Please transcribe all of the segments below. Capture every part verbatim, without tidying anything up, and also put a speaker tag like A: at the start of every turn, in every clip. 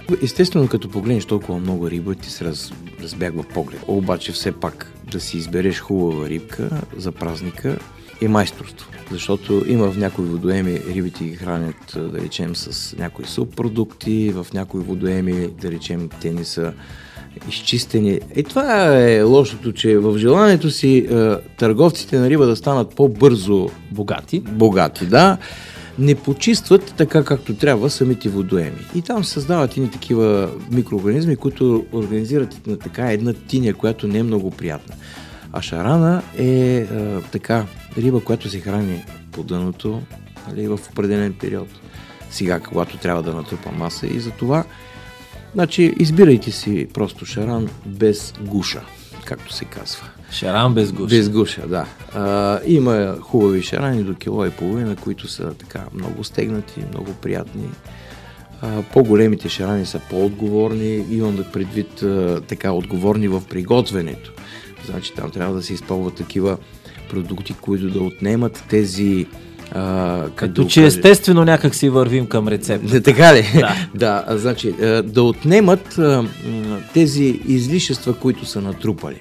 A: Естествено, като погледнеш толкова много риба, ти се раз, разбягва поглед. Обаче все пак да си избереш хубава рибка за празника е майсторство. Защото има в някои водоеми рибите ги хранят, да речем, с някои субпродукти, в някои водоеми, да речем, те не са изчистени. И това е лошото, че в желанието си е, търговците на риба да станат по-бързо
B: богати,
A: богати да, не почистват така както трябва самите водоеми. И там се създават и такива микроорганизми, които организират на така една тиня, която не е много приятна. А шарана е, е така риба, която се храни по дъното, нали, в определен период. Сега, когато трябва да натрупа маса, и за това, значи, избирайте си просто шаран без гуша, както се казва.
B: Шаран без гуша.
A: Без гуша, да. А, има хубави шарани до кило и половина, които са така много стегнати, много приятни. А, по-големите шарани са по-отговорни, имам да предвид а, така отговорни в приготвянето. Значи там трябва да се използват такива продукти, които да отнемат тези... А,
B: като да че кажа... естествено някак си вървим към рецепта.
A: Така ли? Да, да, значи да отнемат а, тези излишества, които са натрупали.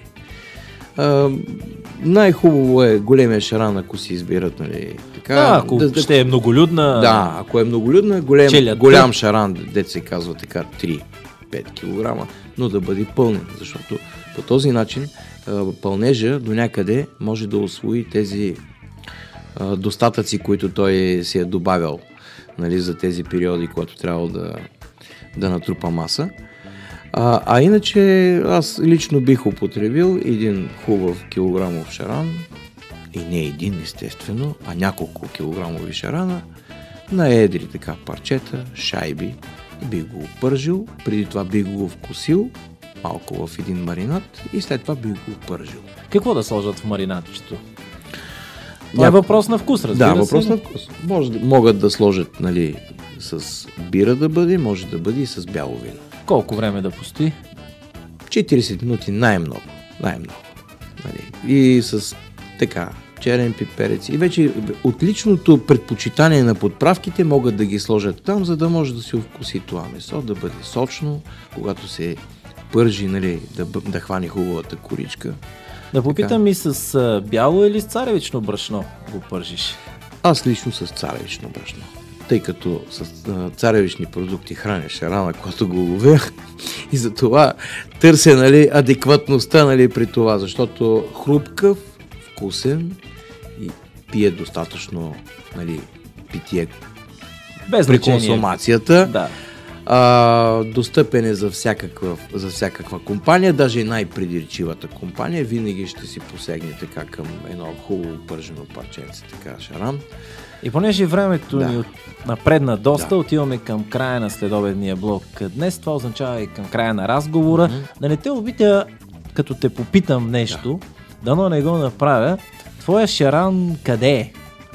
A: А, най-хубаво е големия шаран, ако си избират, нали, така.
B: Да, ако да, ще е многолюдна.
A: Да, ако е многолюдна, голем, голям шаран, дето се казва така три-пет килограма, но да бъде пълнен, защото по този начин а, пълнежа до някъде може да усвои тези а, достатъци, които той си е добавял, нали, за тези периоди, когато трябва да, да натрупа маса. А, а иначе аз лично бих употребил един хубав килограмов шаран, и не един естествено, а няколко килограмови шарана на едри така парчета, шайби. Бих го опържил, преди това бих го вкусил малко в един маринад и след това бих го опържил.
B: Какво да сложат в маринадчето? Това е въпрос на вкус, разбира се.
A: Да, въпрос на вкус. Може, могат да сложат, нали, с бира да бъде, може да бъде и с бяло вино.
B: Колко време да пусти?
A: четирийсет минути най-много. Най-много. Нали. И с така черен пиперец. И вече отличното предпочитание на подправките могат да ги сложат там, за да може да се вкуси това месо, да бъде сочно, когато се пържи, нали, да, да хване хубавата коричка.
B: Да попитам така. И с а, бяло или с царевично брашно го пържиш?
A: Аз лично с царевично брашно. Тъй като с а, царевични продукти храня шарана, когато го ловя, и затова търся, нали, адекватността, нали, при това, защото хрупкав, вкусен и пие достатъчно, нали, питие
B: без
A: при консумацията.
B: Да.
A: А, достъпен е за всякаква, за всякаква компания, даже и най-придирчивата компания винаги ще си посегне така към едно хубаво пържено парченце, така шаран.
B: И понеже времето
A: да.
B: ни напредна доста,
A: да.
B: Отиваме към края на следобедния блок днес. Това означава и към края на разговора. Mm-hmm. Да не те обидя, като те попитам нещо, да. Дано не го направя. Твоя шаран къде е?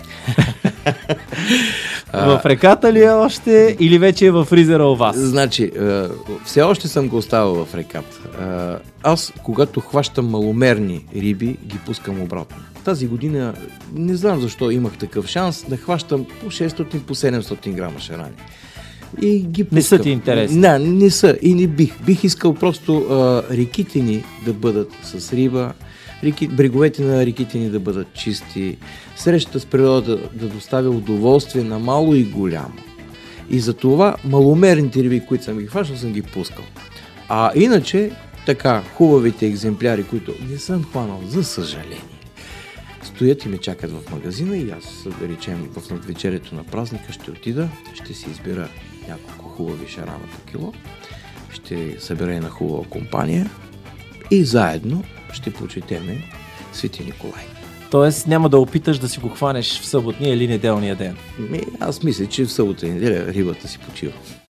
B: В реката ли е още или вече е в фризера у вас?
A: Значи, все още съм го оставил в реката. Аз, когато хващам маломерни риби, ги пускам обратно. Тази година не знам защо имах такъв шанс да хващам по шестстотин, по седемстотин грама шарани. И ги пускам.
B: Не са ти интересни?
A: Не, не са и не бих. Бих искал просто а, реките ни да бъдат с риба, реки, бреговете на реките ни да бъдат чисти, срещата с природа да доставя удоволствие на мало и голямо. И за това маломерните риби, които съм ги хващал, съм ги пускал. А иначе, така, хубавите екземпляри, които не съм хванал, за съжаление, стоят и ме чакат в магазина и аз, да речем, в надвечерието на празника ще отида, ще си избера няколко хубави шарана по кило, ще събера една хубава компания и заедно ще почетеме Свети Николай.
B: Тоест няма да опиташ да си го хванеш в съботния или неделния ден?
A: Ми, аз мисля, че в събота и неделя рибата си почива.